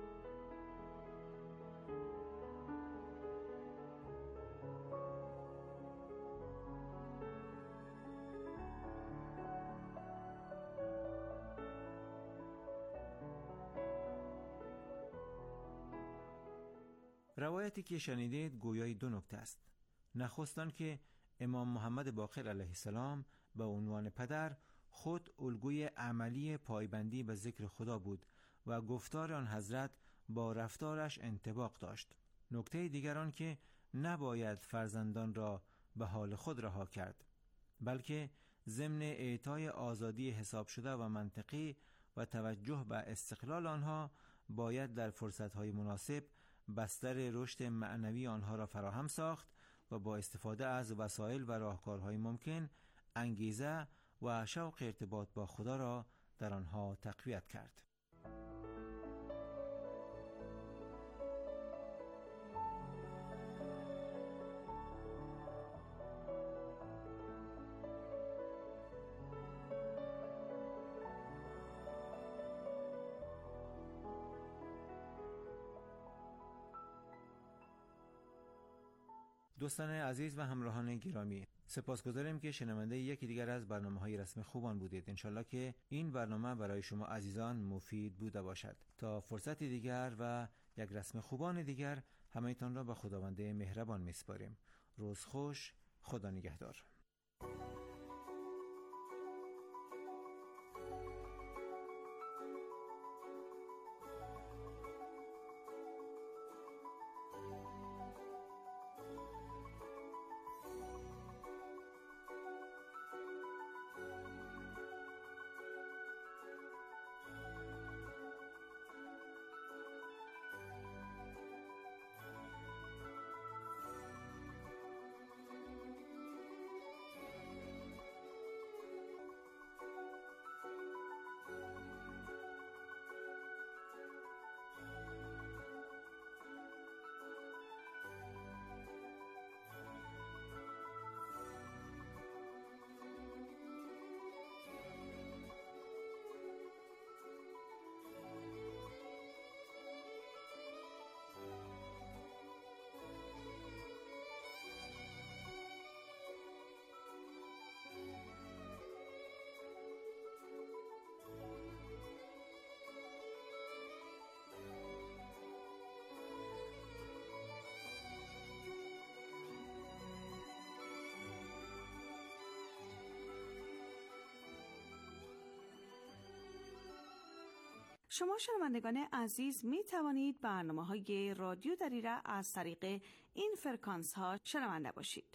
روایتی که شنیدید گویای دو نکته است. نخست آن که امام محمد باقر علیه السلام به عنوان پدر خود الگوی عملی پایبندی به ذکر خدا بود و گفتار آن حضرت با رفتارش انطباق داشت. نکته دیگر آن که نباید فرزندان را به حال خود رها کرد، بلکه ضمن اعطای آزادی حساب شده و منطقی و توجه به استقلال آنها باید در فرصت‌های مناسب بستر رشد معنوی آنها را فراهم ساخت و با استفاده از وسایل و راهکارهای ممکن انگیزه و شوق ارتباط با خدا را در آنها تقویت کرد. دوستان عزیز و همراهان گرامی، سپاسگزاریم که شنونده یکی دیگر از برنامه‌های رسم خوبان بودید. انشالله که این برنامه برای شما عزیزان مفید بوده باشد. تا فرصتی دیگر و یک رسم خوبان دیگر همه‌تان را به خداوند مهربان می‌سپاریم. روز خوش، خدا نگهدار. شما شنوندگان عزیز می توانید برنامه‌های رادیو دری را از طریق این فرکانس ها شنونده باشید.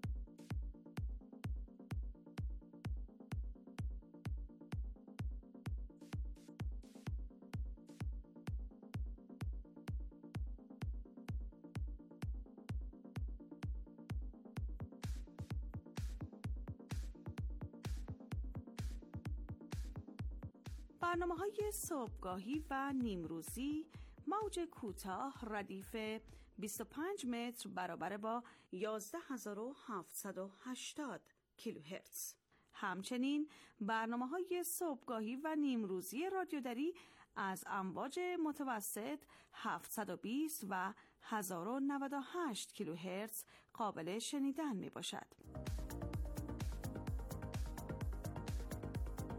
برنامه‌های صبحگاهی و نیمروزی موج کوتاه ردیف بیست و پنج متر برابر با یازده هزار و هفتصد و هشتاد کیلوهرتز. همچنین برنامه‌های صبحگاهی و نیمروزی رادیو دری از امواج متوسط هفتصد و بیست و هزار و نود و هشت کیلوهرتز قابل شنیدن می باشد.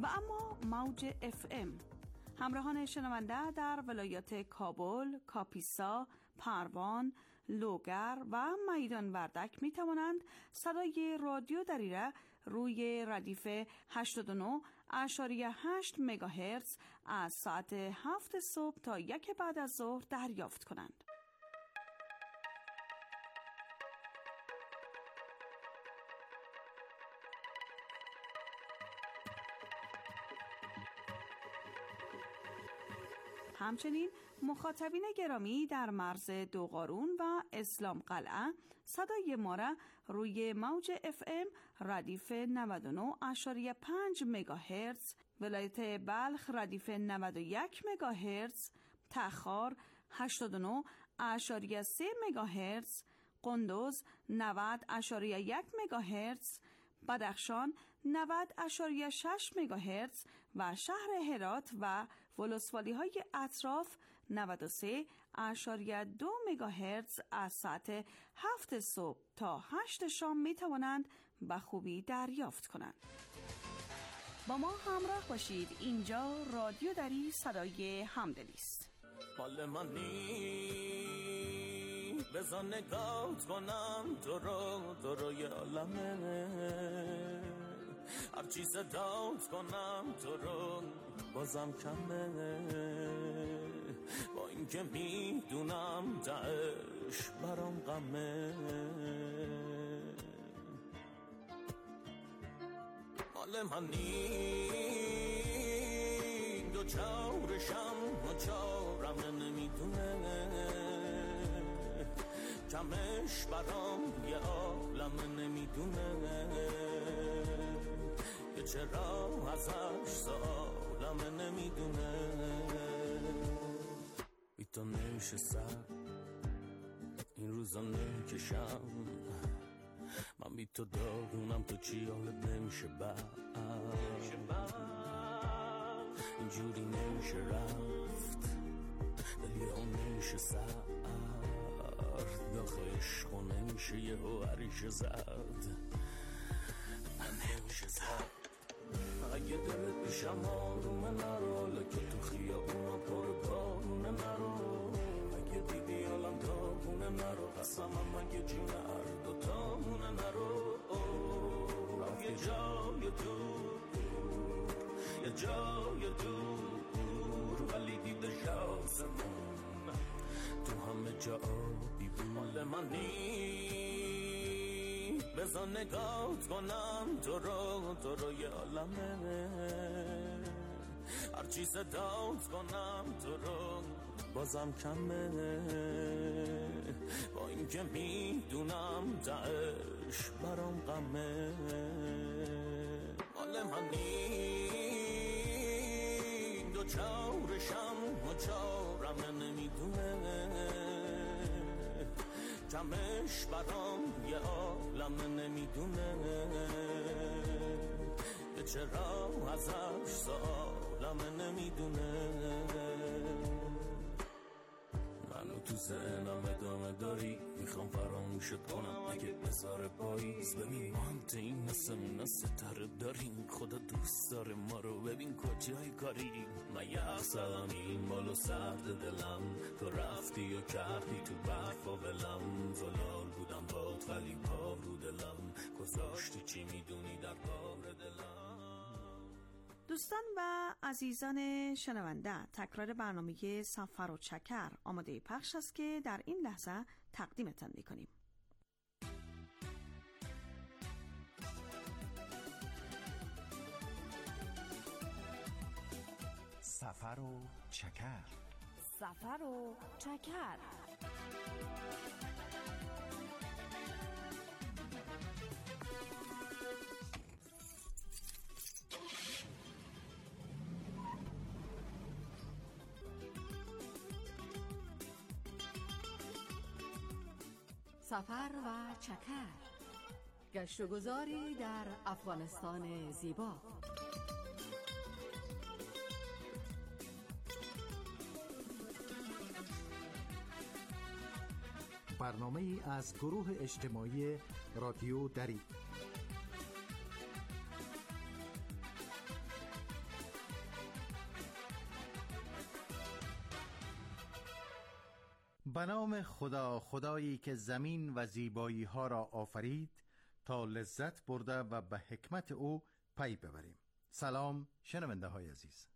و اما موج اف ام. همراهان شنونده در ولایات کابل، کاپیسا، پروان، لوگر و میدان وردک می توانند صدای رادیو دریره روی ردیف هشتاد و نه اشاری هشت مگاهرتز از ساعت هفت صبح تا یک بعد از ظهر دریافت کنند. همچنین مخاطبین گرامی در مرز دوقارون و اسلام قلعه صدای ما را روی موج اف ام ردیف نود و نه اشاری پنج مگاهرتز، ولایت بلخ ردیف نود و یک مگاهرتز، تخار هشتاد و نه اشاری سه مگاهرتز، قندوز نود اشاری یک مگاهرتز، بدخشان نود اشاری شش مگاهرتز و شهر هرات و ولسوالی های اطراف نود و سه اشاری دو مگاهرتز از ساعت هفت صبح تا هشت شام می توانند به خوبی دریافت کنند. با ما همراه باشید. اینجا رادیو دری صدای همدلی است. مال منی بزن نگات کنم تو رو تو رو یه عالمه، هرچی صدات کنم تو رو بازم کمه، با اینکه میدونم تهش برام غمه. مال منی دو چارشم و چارم نمیدونه، کمش برام یه عالم نمیدونه، یه چرا ازش سالم نمیدونه. بی تو نشستم این روزا نکشم، من بی تو داغونم تو چی حالت نمیشه بعد، اینجوری نمیشه رفت دل یه هم نمیشه سرد، داخل عشق و نمیشه یه هو عریش زد، من نمیشه زد. اگه دلت پیشم آرومه نرو، لکه تو خیابونا پر بارونه نرو، اگه دیدی حالم داغونه نرو، قسمم اگه جون هر دوتامونه نرو، رفت یه جای دور یه جای دور، ولی دیده شاسمون تو همه جا آبی بود. مال منی بزن نگات کنم تو رو تو رو یه عالمه، هرچی صدات کنم تو رو بازم کمه، با اینکه میدونم تهش برام غمه. مال منی دو چارشم و چارم نمیدونه، کمش برام یه عالم نمیدونه، یه چرا ازش سالم نمیدونه. منو تو ذهنم ادامه داری، میخوام فراموشت کنم اگه بذاره پاییز. ببین ما هم تیم نسمونه ستاره داریم، خدا دوست داره ما رو، ببین کجای کاری. من یخ زدم این بالو سرد دلم، تو رفتی و کردی تو برف و بلم، زلال بودم باد ولی پا رو دلم، گذاشتی چی میدونی در بار دلم. دوستان و عزیزان شنونده، تکرار برنامه سفر و چکر آماده پخش است که در این لحظه تقدیمتان می‌کنیم. سفر و چکر، سفر و چکر. سفر و چکر، گشت و گذاری در افغانستان زیبا. برنامه ای از گروه اجتماعی رادیو دری. به نام خدا، خدایی که زمین و زیبایی ها را آفرید تا لذت برده و به حکمت او پی ببریم. سلام شنونده های عزیز.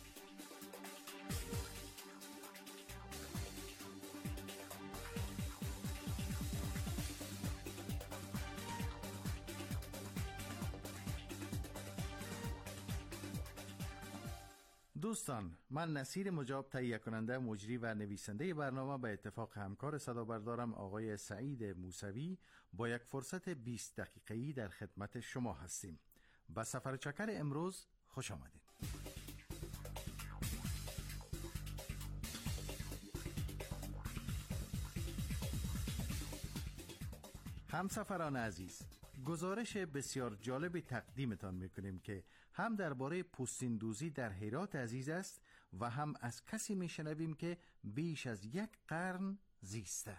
دوستان، من نصیر مجاب، تهیه کننده، مجری و نویسنده برنامه، به اتفاق همکار صدا بردارم آقای سعید موسوی با یک فرصت بیست دقیقه‌ای در خدمت شما هستیم. به سفر چکر امروز خوش آمدید. همسفران عزیز، گزارش بسیار جالب تقدیمتان میکنیم که هم درباره پوستین دوزی در هرات عزیز است و هم از کسی میشنویم که بیش از یک قرن زیسته.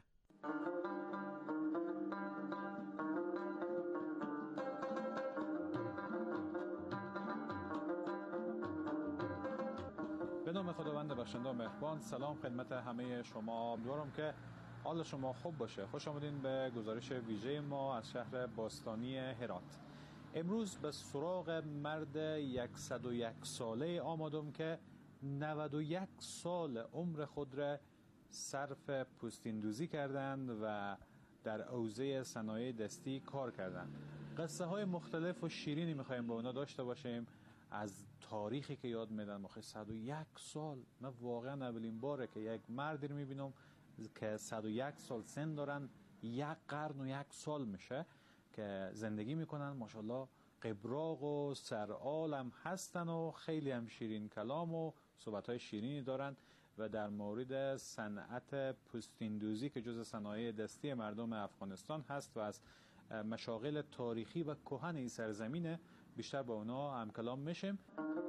به نام خداوند بخشنده و مهربان. سلام خدمت همه شما، امیدوارم که حال شما خوب باشه. خوش آمدین به گزارش ویژه ما از شهر باستانی هرات. امروز به سراغ مرد صد و یک ساله آمدم که نود و یک سال عمر خود را صرف پوستین دوزی کردند و در حوزه صنایع دستی کار کردند. قصه های مختلف و شیرینی میخوایم با اونا داشته باشیم، از تاریخی که یاد میدن. مخی صد و یک سال، من واقعا اولین باره که یک مردی رو میبینم که صد و یک سال سن دارن، یک قرن و یک سال میشه که زندگی میکنن. ماشاءالله قبراق و سرعالم هستن و خیلی هم شیرین کلام و صحبتهای شیرینی دارن و در مورد صنعت پوستین دوزی که جز صنایع دستی مردم افغانستان هست و از مشاغل تاریخی و کهن این سرزمینه، بیشتر با اونا هم کلام میشیم.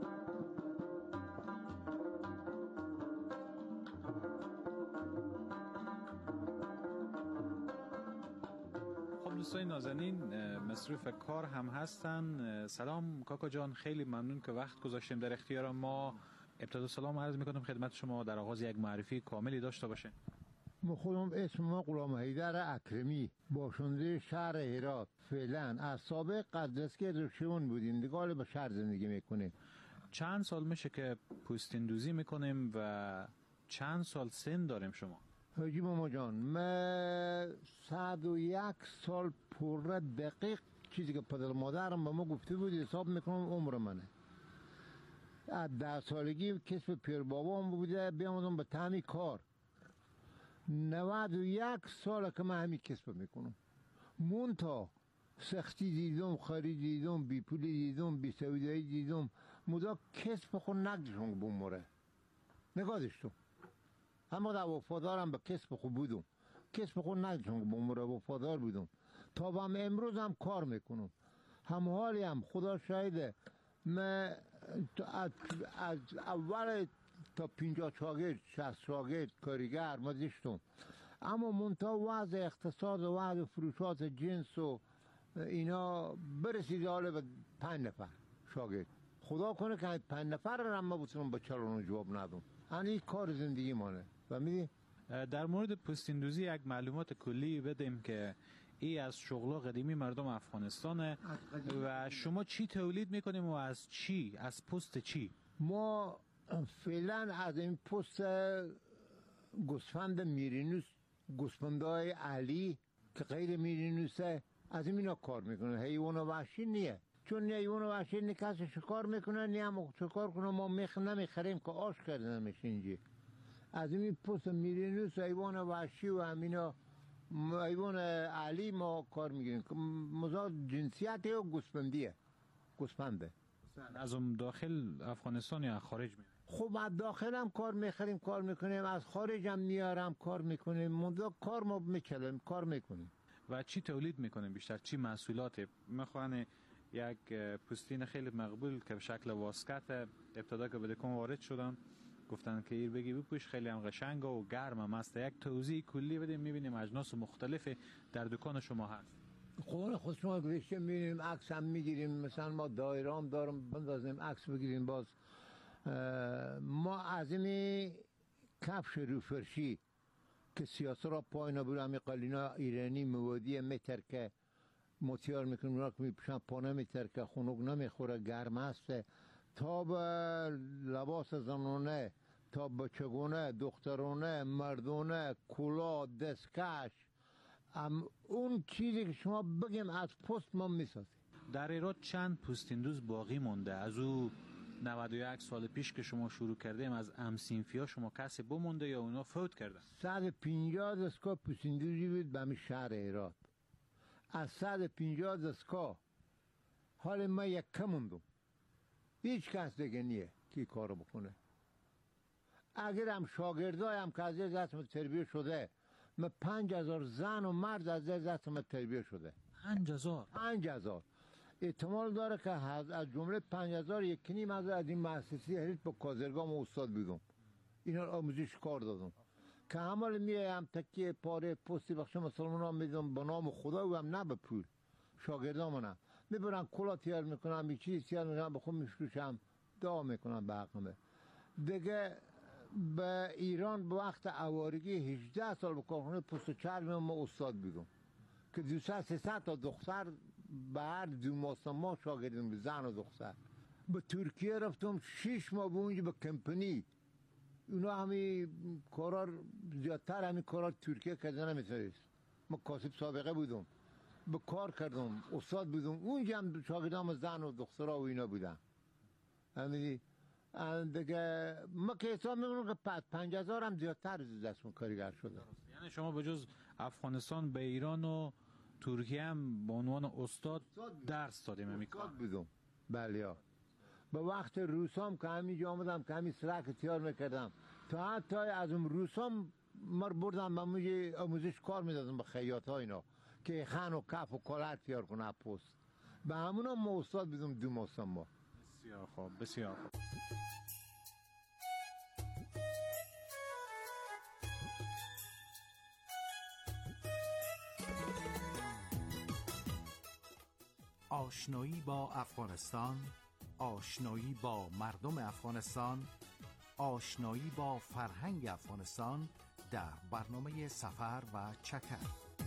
دوستای نازنین، مصروف کار هم هستن. سلام کاکا جان، خیلی ممنون که وقت گذاشتیم در اختیار ما. ابتدا سلام عرض میکنم خدمت شما، در آغاز یک معرفی کاملی داشته باشه. ما خودم اسم ما غلام حیدر اکرمی، باشنده شهر هرات. فعلا از سابق قدرسکی رشون بودیم، دیگه به شهر زندگی میکنیم. چند سال میشه که پوستین دوزی میکنیم و چند سال سن داریم شما؟ حاجی ماما جان، من صد و یک سال پوره دقیق چیزی که پدر مادرم به ما گفته بود حساب میکنم عمر منه. از ده سالگی کسب پیر بابام بوده، بیامدم به تعمی کار. نود و یک ساله که من همین کسب میکنم. مونتا سختی دیدم، خرید دیدم، بی پولی دیدم، بی سویدایی دیدم، مدا کسب خود نگذاشتم بمره. نگادش تو اما در وفادارم به کسب خود بودم، کسب خود نگذاشتم بمره، وفادار بودم تا به امروز هم کار میکنم. هم حالی هم خدا شاهده، من از, از اول تا پینجا شاگرد شصت شاگرد کارگر ما داشتم، اما منتها وضع اقتصاد و وضع فروشات جنس و اینا برسید حالا به پنج نفر شاگرد. خدا کنه که پنج نفر رو ما بتونم با چلون جواب ندم. این کار زندگی مانه. و میدی در مورد پوستین دوزی یک معلومات کلی بدیم که ای از شغل قدیمی مردم افغانستانه و شما چی تولید میکنیم و از چی؟ از پوست چی؟ ما فعلا از این پوست گوسفند میرینوس، گوسفندای علی که غیر میرینوسه، از این اینا کار میکنه. حیوان وحشی نیه، چون حیوان وحشی نی کسی شکار میکنه نی هم شکار کنه. ما میخ نمیخریم که آش کردن میشه اینجی. از این پوست میرینوس حیوان وحشی و همینا حیوان علی ما کار میگیریم که مزاد جنسیت و گوسفندیه، گوسفنده. از اون داخل افغانستان یا خارج میریم؟ خب از داخل هم کار میخریم کار میکنیم، از خارج هم میارم کار میکنیم، منذ کار ما میچلیم کار میکنیم. و چی تولید میکنیم بیشتر؟ چی محصولات؟ مثلا یک پوستین خیلی مقبول که به شکل واسکت ابتدا که به دکان وارد شدن گفتن که ایر بگی بپوش، خیلی هم قشنگ و گرم هم است. یک توضیح کلی بدیم. میبینیم اجناس مختلف در دکان شما هست. قول خود شما گوشته میبینیم، عکس هم میگیریم، مثلا ما دایره هم دارم بندازیم عکس بگیریم. باز ما از این کفش روفرشی که سیاست را پای نبود همی قلینا ایرانی موادی میترکه موتیار میکنه اونا که میپوشن پا نمیترکه خنک نمیخوره گرم هست تا به لباس زنانه تا به چگونه دخترانه مردونه کلا دستکش اون چیزی که شما بگیم از پست ما میسازیم. در ایران چند پوستین دوز باقی مونده؟ از او نود و یک سال پیش که شما شروع کردیم از امسینفی ها شما کسی بمونده یا اونا فوت کردن؟ صد و پنجاه دستگاه پوستین دوزی بود به همین شهر ایران. از صد و پنجاه دستگاه حال ما یک کم موندم، هیچ کس دیگه نیه که کارو بکنه. اگر هم شاگردای هم که از دستم تربیه شده، من پنج هزار زن و مرد از دستم تربیه شده. پنج هزار؟ پنج هزار. احتمال داره که از جمله پنج هزار یکی نیم از این مؤسسه هریت با کازرگاه و استاد بیدم. اینا رو آموزش کار دادم که همال میه هم تکیه پاره پستی بخش مسلمان ها میدم به نام خدا و هم نه به پول. شاگردان منم میبرن کلا تیار میکنم یه چیزی تیار میکنم به خود میفروشم دعا میکنم به حقمه. دیگه به ایران به وقت عوارگی هجده سال به کارخانه پست و چرم ما استاد بیدم که دویست سیصد تا دختر به هر دو ماه ما شاگردیم زن و دختر. به ترکیه رفتم شش ماه به اونجا به کمپنی اونا همین کارا زیادتر همین کارا ترکیه کردن نمیتونست. ما کاسب سابقه بودم به کار کردم استاد بودم اونجا هم شاگردام زن و دخترها و اینا بودن. همین دیگه ما که حساب میکنم که پنج هزار هم زیادتر دستمون کارگر شده. یعنی شما به جز افغانستان به ایران و ترکیه هم به عنوان استاد درس دادیم همی استاد بودم. بله ها. به وقت روسام که همینجا آمدم که همین سرک تیار میکردم تا حتی از اون روسام مر بردم به موی آموزش کار میدادم به خیاط ها اینا که خن و کف و کلر تیار کنه پست. به همون هم ما استاد بودم دو ماه ما. بسیار خوب بسیار خوب. آشنایی با افغانستان، آشنایی با مردم افغانستان، آشنایی با فرهنگ افغانستان در برنامه سفر و چکر.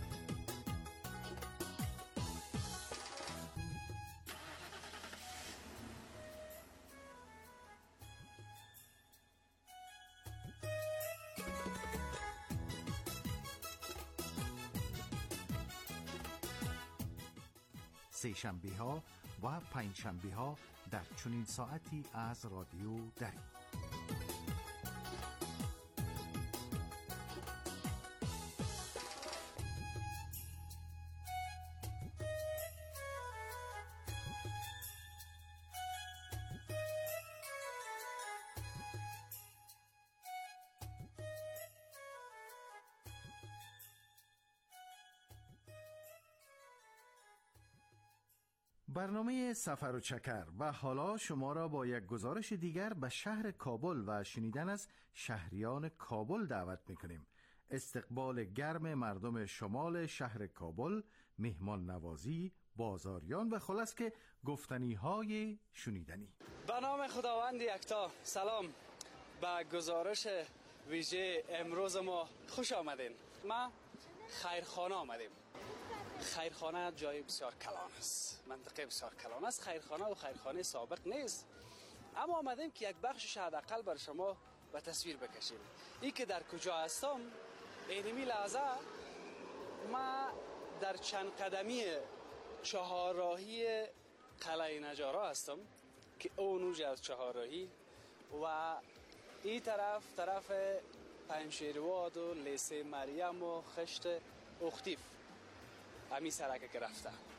سه شنبه ها و پنج شنبه ها در چنین ساعتی از رادیو دری. برنامه سفر و چکر و حالا شما را با یک گزارش دیگر به شهر کابل و شنیدن از شهریان کابل دعوت می‌کنیم. استقبال گرم مردم شمال شهر کابل، مهمان نوازی، بازاریان و خلاص که گفتنی های شنیدنی. به نام خداوند یکتا. سلام به گزارش ویژه امروز ما خوش آمدین. ما خیرخانه آمدیم. خیرخانه جای بسیار کلان است، منطقه بسیار کلان است. خیرخانه و خیرخانه سابق نیست، اما آمدیم که یک بخشش حداقل بر شما به تصویر بکشیم. این که در کجا هستم اینمی لحظه ما در چند قدمی چهارراهی قلعه نجارا هستم که اون اوج از چهارراهی و این طرف طرف پنجشیرواد و لیسه مریم و خشت اختیف همی سرکه که رفته.